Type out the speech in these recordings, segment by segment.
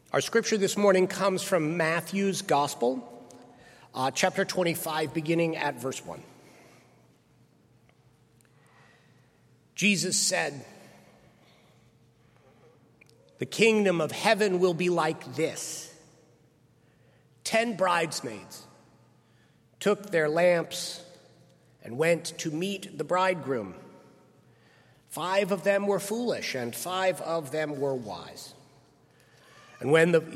Our scripture this morning comes from Matthew's Gospel, chapter 25, beginning at verse 1. Jesus said, "The kingdom of heaven will be like this. 10 bridesmaids took their lamps and went to meet the bridegroom. 5 of them were foolish, and 5 of them were wise. And when the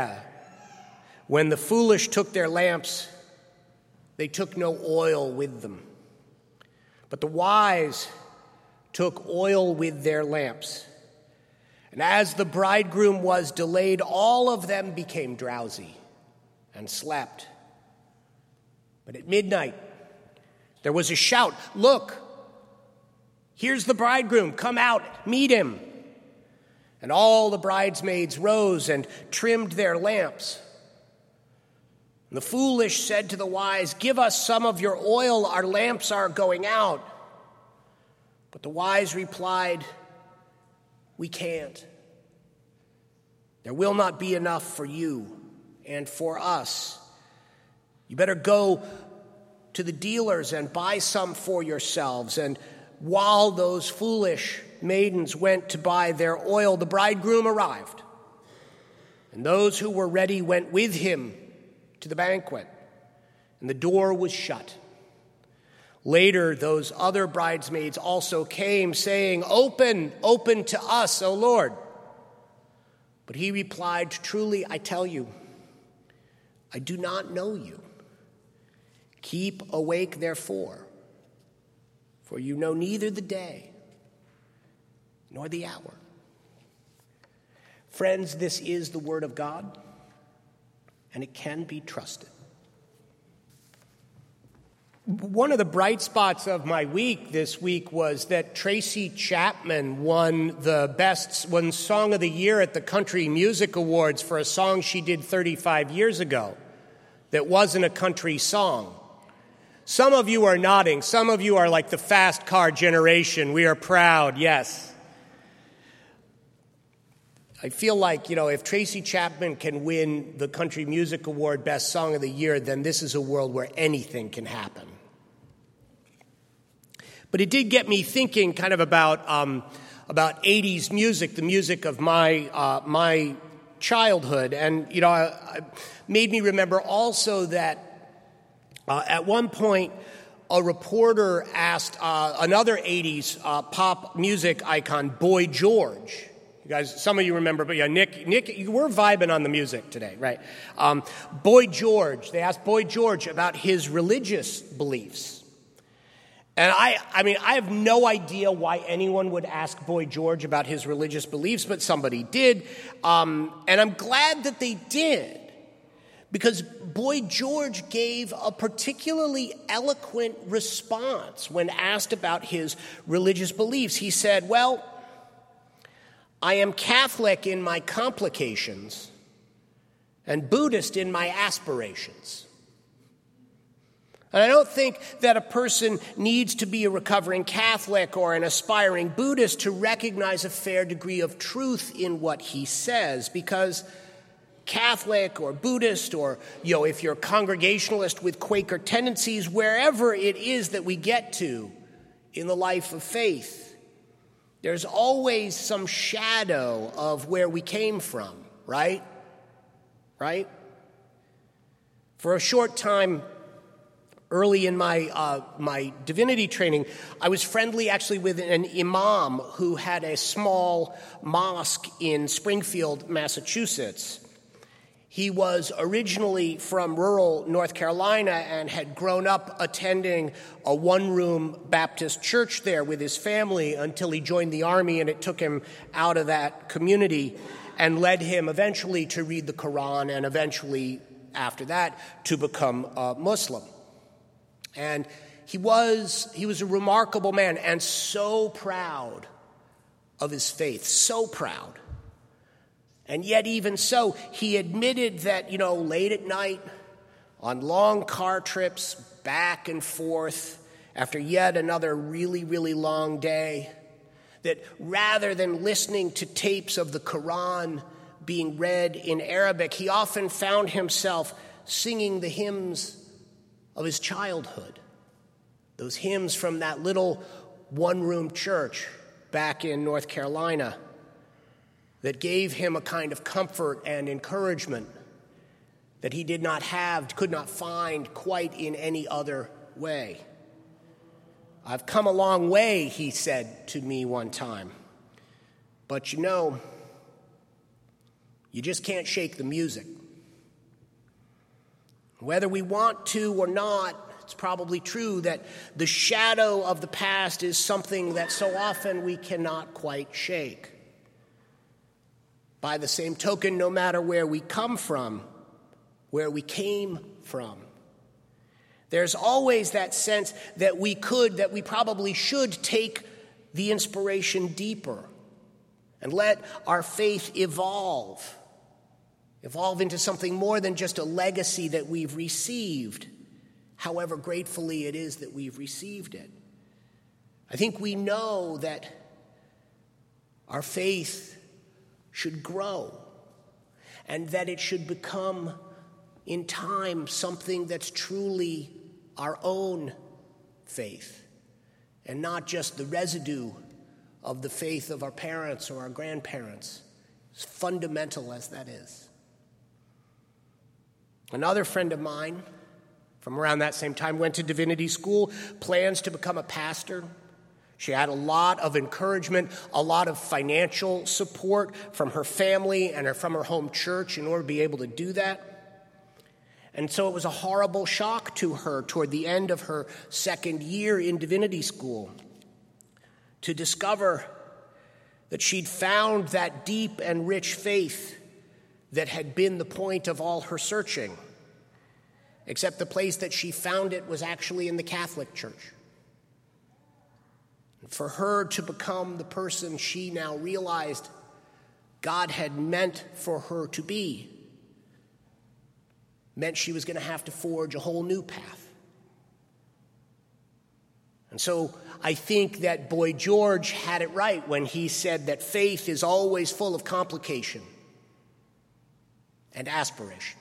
foolish took their lamps, they took no oil with them. But the wise took oil with their lamps. And as the bridegroom was delayed, all of them became drowsy and slept. But at midnight, there was a shout, 'Look, here's the bridegroom, come out, meet him.' And all the bridesmaids rose and trimmed their lamps. And the foolish said to the wise, 'Give us some of your oil, our lamps are going out.' But the wise replied, 'We can't. There will not be enough for you and for us. You better go to the dealers and buy some for yourselves.' And while those foolish maidens went to buy their oil, the bridegroom arrived. And those who were ready went with him to the banquet, and the door was shut. Later, those other bridesmaids also came, saying, 'Open, open to us, O Lord.' But he replied, 'Truly, I tell you, I do not know you. Keep awake, therefore, for you know neither the day nor the hour.'" Friends, this is the word of God, and it can be trusted. One of the bright spots of my week this week was that Tracy Chapman won Song of the Year at the Country Music Awards for a song she did 35 years ago that wasn't a country song. Some of you are nodding. Some of you are like the fast car generation. We are proud, yes. I feel like, if Tracy Chapman can win the Country Music Award Best Song of the Year, then this is a world where anything can happen. But it did get me thinking kind of about 80s music, the music of my childhood. And, it made me remember also that at one point, a reporter asked another 80s pop music icon, Boy George. You guys, some of you remember, but yeah, Nick, we're vibing on the music today, right? Boy George, they asked Boy George about his religious beliefs. And I have no idea why anyone would ask Boy George about his religious beliefs, but somebody did. And I'm glad that they did, because Boy George gave a particularly eloquent response when asked about his religious beliefs. He said, "Well, I am Catholic in my complications and Buddhist in my aspirations." And I don't think that a person needs to be a recovering Catholic or an aspiring Buddhist to recognize a fair degree of truth in what he says, because Catholic or Buddhist or, if you're Congregationalist with Quaker tendencies, wherever it is that we get to in the life of faith, there's always some shadow of where we came from, right? Right? For a short time, early in my divinity training, I was friendly actually with an imam who had a small mosque in Springfield, Massachusetts. He was originally from rural North Carolina and had grown up attending a one-room Baptist church there with his family until he joined the Army, and it took him out of that community and led him eventually to read the Quran and eventually, after that, to become a Muslim. And he was a remarkable man and so proud of his faith, so proud. And yet even so, he admitted that, late at night, on long car trips back and forth, after yet another really, really long day, that rather than listening to tapes of the Quran being read in Arabic, he often found himself singing the hymns of his childhood, those hymns from that little one-room church back in North Carolina that gave him a kind of comfort and encouragement that he could not find quite in any other way. "I've come a long way," he said to me one time, "but you just can't shake the music. Whether we want to or not, it's probably true that the shadow of the past is something that so often we cannot quite shake. By the same token, no matter where we come from, where we came from, there's always that sense that we probably should take the inspiration deeper and let our faith evolve into something more than just a legacy that we've received, however gratefully it is that we've received it. I think we know that our faith should grow and that it should become, in time, something that's truly our own faith and not just the residue of the faith of our parents or our grandparents, as fundamental as that is. Another friend of mine from around that same time went to divinity school, plans to become a pastor. She had a lot of encouragement, a lot of financial support from her family and from her home church in order to be able to do that. And so it was a horrible shock to her toward the end of her second year in divinity school to discover that she'd found that deep and rich faith that had been the point of all her searching, except the place that she found it was actually in the Catholic Church. For her to become the person she now realized God had meant for her to be meant she was going to have to forge a whole new path. And so I think that Boy George had it right when he said that faith is always full of complication and aspiration.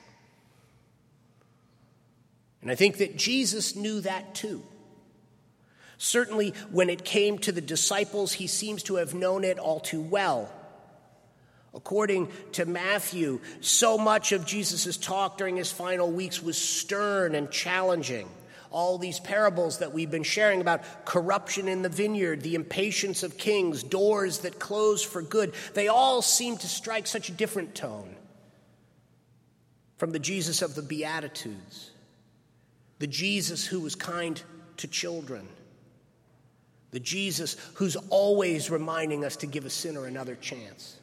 And I think that Jesus knew that too. Certainly, when it came to the disciples, he seems to have known it all too well. According to Matthew, so much of Jesus' talk during his final weeks was stern and challenging. All these parables that we've been sharing about corruption in the vineyard, the impatience of kings, doors that close for good, they all seem to strike such a different tone from the Jesus of the Beatitudes, the Jesus who was kind to children, the Jesus who's always reminding us to give a sinner another chance.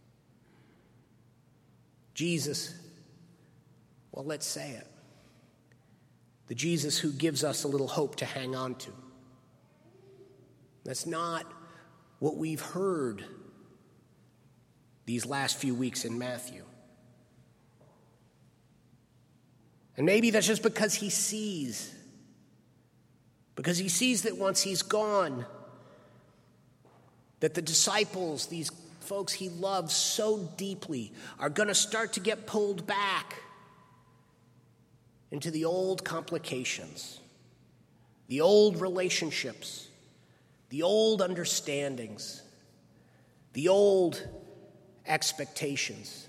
Jesus, well, let's say it, the Jesus who gives us a little hope to hang on to. That's not what we've heard these last few weeks in Matthew. And maybe that's just because he sees that once he's gone, that the disciples, these folks he loves so deeply, are going to start to get pulled back into the old complications, the old relationships, the old understandings, the old expectations.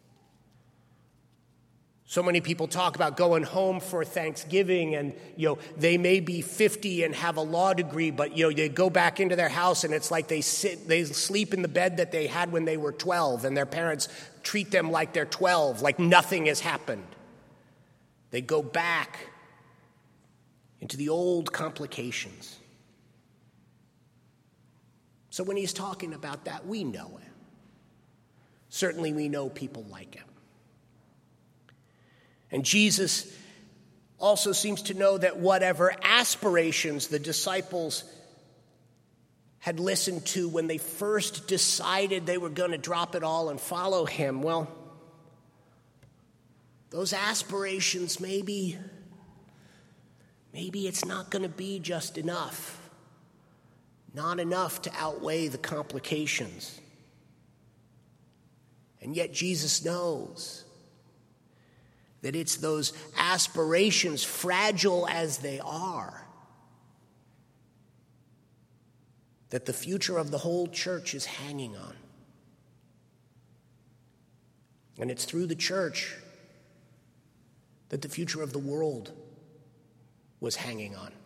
So many people talk about going home for Thanksgiving and, they may be 50 and have a law degree, but, they go back into their house and it's like they sleep in the bed that they had when they were 12 and their parents treat them like they're 12, like nothing has happened. They go back into the old complications. So when he's talking about that, we know it. Certainly we know people like him. And Jesus also seems to know that whatever aspirations the disciples had listened to when they first decided they were going to drop it all and follow him, well, those aspirations, maybe it's not going to be just enough. Not enough to outweigh the complications. And yet Jesus knows that it's those aspirations, fragile as they are, that the future of the whole church is hanging on. And it's through the church that the future of the world was hanging on.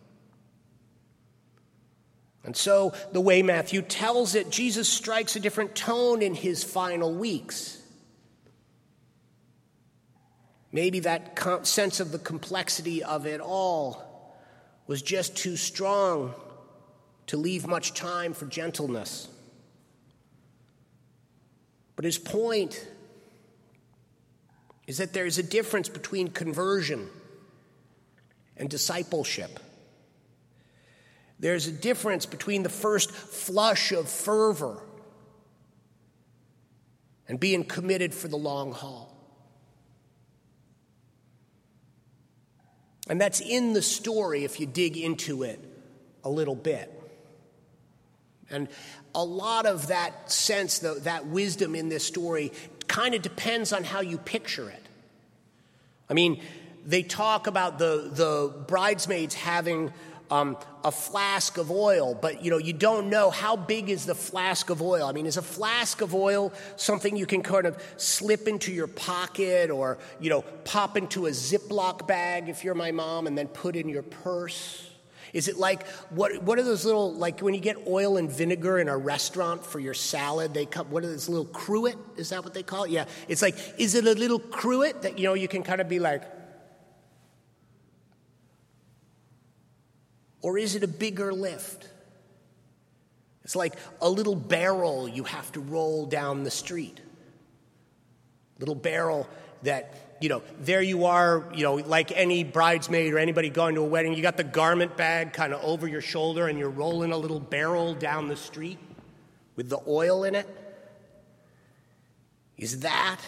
And so, the way Matthew tells it, Jesus strikes a different tone in his final weeks. Maybe that sense of the complexity of it all was just too strong to leave much time for gentleness. But his point is that there is a difference between conversion and discipleship. There's a difference between the first flush of fervor and being committed for the long haul. And that's in the story if you dig into it a little bit. And a lot of that sense, that wisdom in this story kind of depends on how you picture it. I mean, they talk about the bridesmaids having a flask of oil, but you don't know how big is the flask of oil. I mean, is a flask of oil something you can kind of slip into your pocket or pop into a Ziploc bag if you're my mom and then put in your purse? Is it like what are those little, like when you get oil and vinegar in a restaurant for your salad, they come, what are those little cruet? Is that what they call it? Yeah. It's like, is it a little cruet that you can kind of be like, or is it a bigger lift? It's like a little barrel you have to roll down the street. Little barrel that, there you are, like any bridesmaid or anybody going to a wedding, you got the garment bag kind of over your shoulder and you're rolling a little barrel down the street with the oil in it. Is that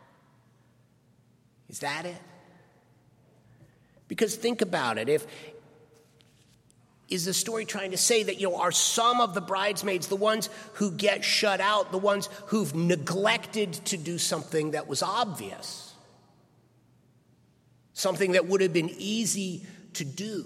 it? Because think about it. Is the story trying to say that, are some of the bridesmaids the ones who get shut out, the ones who've neglected to do something that was obvious? Something that would have been easy to do?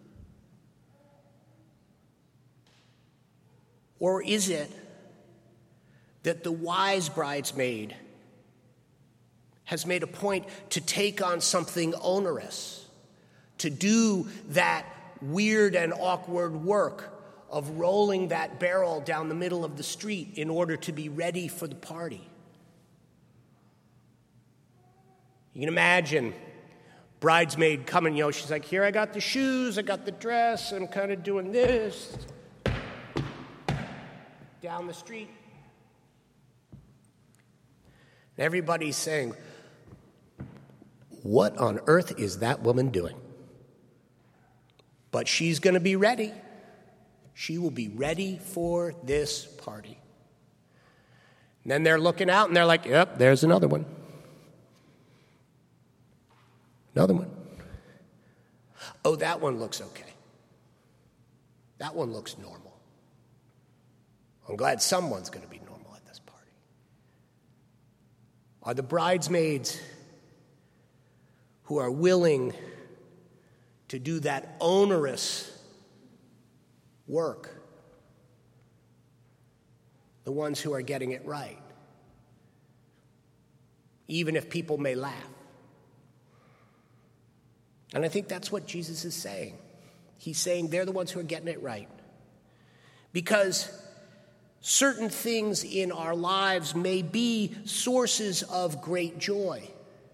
Or is it that the wise bridesmaid has made a point to take on something onerous, to do that weird and awkward work of rolling that barrel down the middle of the street in order to be ready for the party? You can imagine bridesmaid coming, she's like, here, I got the shoes, I got the dress, I'm kind of doing this. Down the street. And everybody's saying, what on earth is that woman doing? But she's going to be ready. She will be ready for this party. And then they're looking out and they're like, yep, there's another one. Another one. Oh, that one looks okay. That one looks normal. I'm glad someone's going to be normal at this party. Are the bridesmaids who are willing to do that onerous work the ones who are getting it right, even if people may laugh? And I think that's what Jesus is saying. He's saying they're the ones who are getting it right. Because certain things in our lives may be sources of great joy,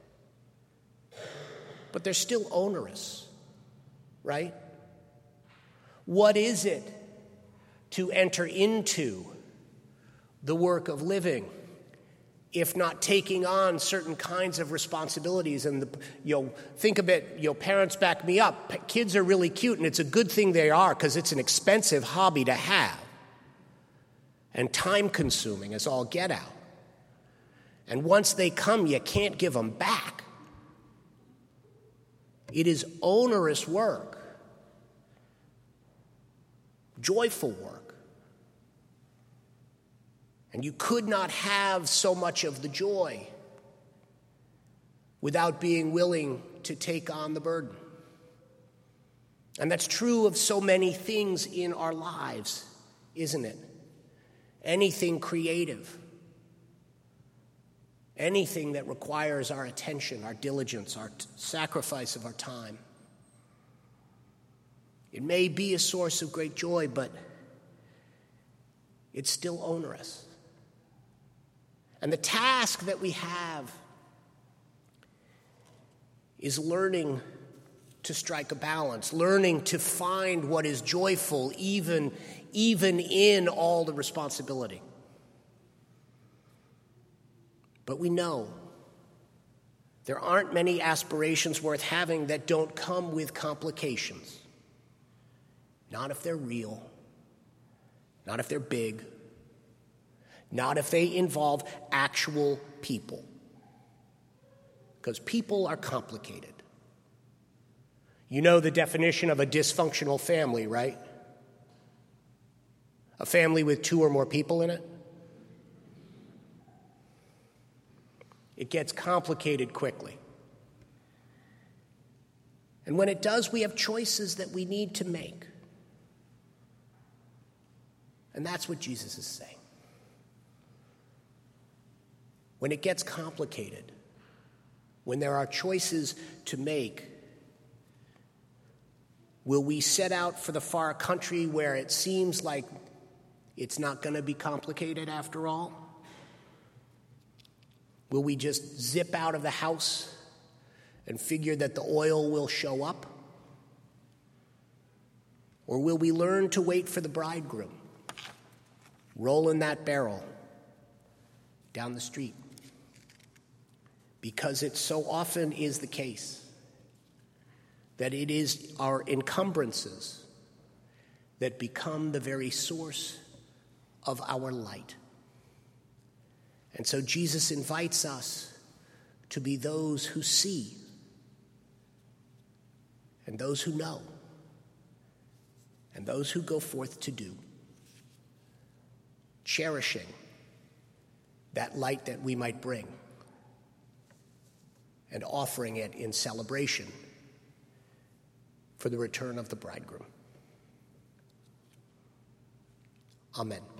but they're still onerous, right? What is it to enter into the work of living if not taking on certain kinds of responsibilities? And think of it, parents back me up. Kids are really cute, and it's a good thing they are because it's an expensive hobby to have and time-consuming as all get out. And once they come, you can't give them back. It is onerous work, joyful work. And you could not have so much of the joy without being willing to take on the burden. And that's true of so many things in our lives, isn't it? Anything creative, anything that requires our attention, our diligence, our sacrifice of our time. It may be a source of great joy, but it's still onerous. And the task that we have is learning to strike a balance, learning to find what is joyful even in all the responsibility. But we know there aren't many aspirations worth having that don't come with complications. Not if they're real, not if they're big, not if they involve actual people. Because people are complicated. You know the definition of a dysfunctional family, right? A family with 2 or more people in it. It gets complicated quickly. And when it does, we have choices that we need to make. And that's what Jesus is saying. When it gets complicated, when there are choices to make, will we set out for the far country where it seems like it's not going to be complicated after all? Will we just zip out of the house and figure that the oil will show up? Or will we learn to wait for the bridegroom, rolling that barrel down the street? Because it so often is the case that it is our encumbrances that become the very source of our light. And so Jesus invites us to be those who see and those who know and those who go forth to do, cherishing that light that we might bring and offering it in celebration for the return of the bridegroom. Amen.